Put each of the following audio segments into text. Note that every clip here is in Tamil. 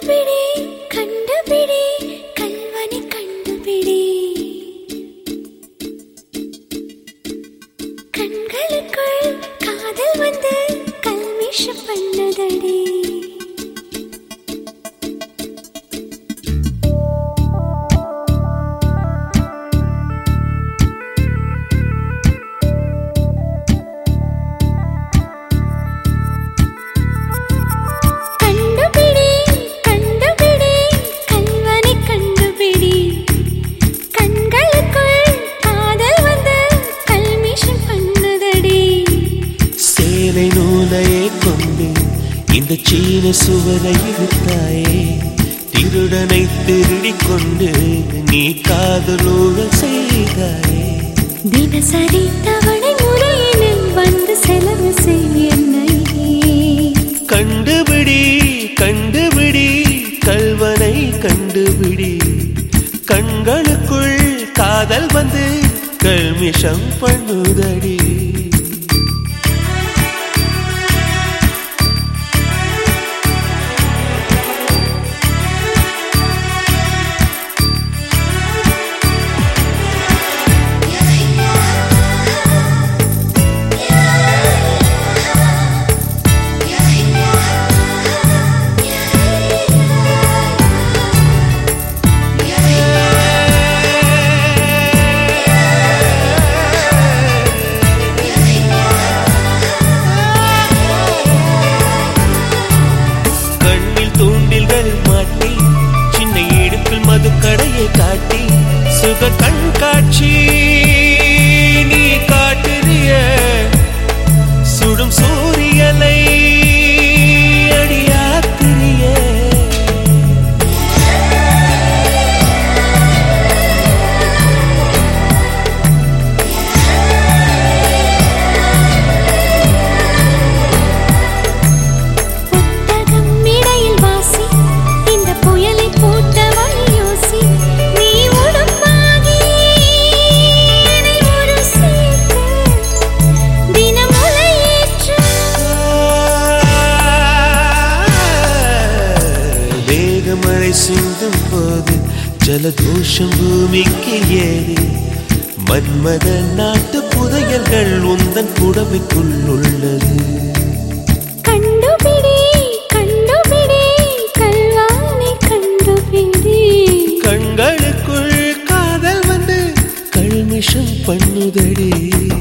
கண்டுபிடி கண்டுபிடி கல்வனை கண்டுபிடி கண்களுக்குள் காதல் வந்து கல்மிஷம் பண்ணதடி நூலையே கொண்டு இந்த சீன சுவரை இழுத்தாயே திருடனை திருடிக் கொண்டு நீ காதலூழல் செய்தாயே தினசரி தவணை முறையில் வந்து செலவு செய்ய கண்டுபிடி கண்டுபிடி கல்வனை கண்டுபிடி கண்களுக்குள் காதல் வந்து கல்மிஷம் பண்ணுதடி கடையை காட்டி சுக கண்காட்சி நீ காட்டுறிய சுடும் சூரியனை அடியாத்திரிய புத்தகம் இடையில் வாசி இந்த புயலை போட்ட மழை சிந்தும் போது ஜலதோஷம் பூமிக்கு ஏறி மன்மத நாட்டு புதையல்கள் உந்தன் புடவைக்குள் உள்ளது கண்டுபிடி கண்டுபிடி கல்வானை கண்டுபிடி கண்களுக்குள் காதல் வந்து கல்மிஷம் பண்ணுதடி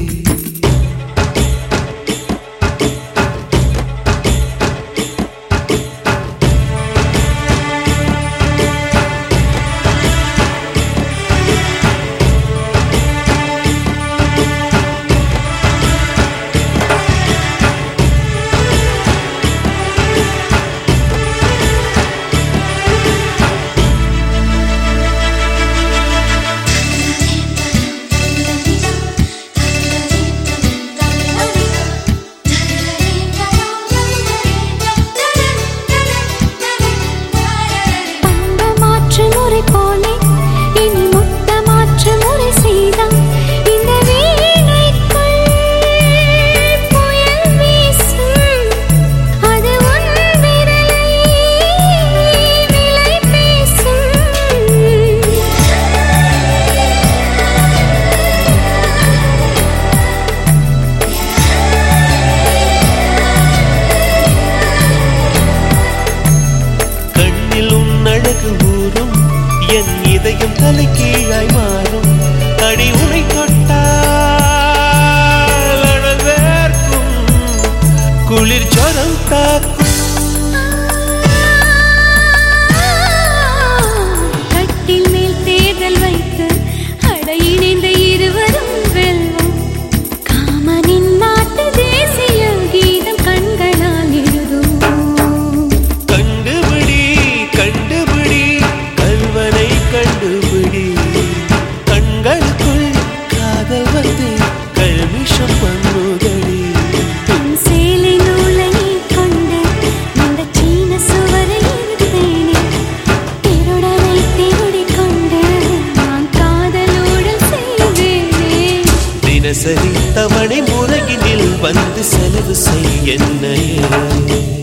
என் இதயம் தலை கீழாய் மாறும் அடி உனை தொட்டால் அனல் வேர்க்கும் குளிர் ஜரம் தாக்கும் கட்டில் மேல் தேர்தல் வைத்து அடை இணைந்த இருவரும் வெல்வோம் காமனின் நாட்டு தேசிய கீதம் கண்களால் எழுதுவோம் கண்டுபிடி கண்டுபிடி கல்வனை கண்டுபிடி கண்களுக்குள் காதல் வந்து கல்மிஷம் பண்ணுதடி சேலை நூலை கொண்டு இந்த சீன சுவரை இழுத்தேனே திருடனை தேடிக் கொண்டு நான் காதலூடல் செய்வேனே தினசரி தவணை முறையினில் வந்து செலவு செய் என்னையே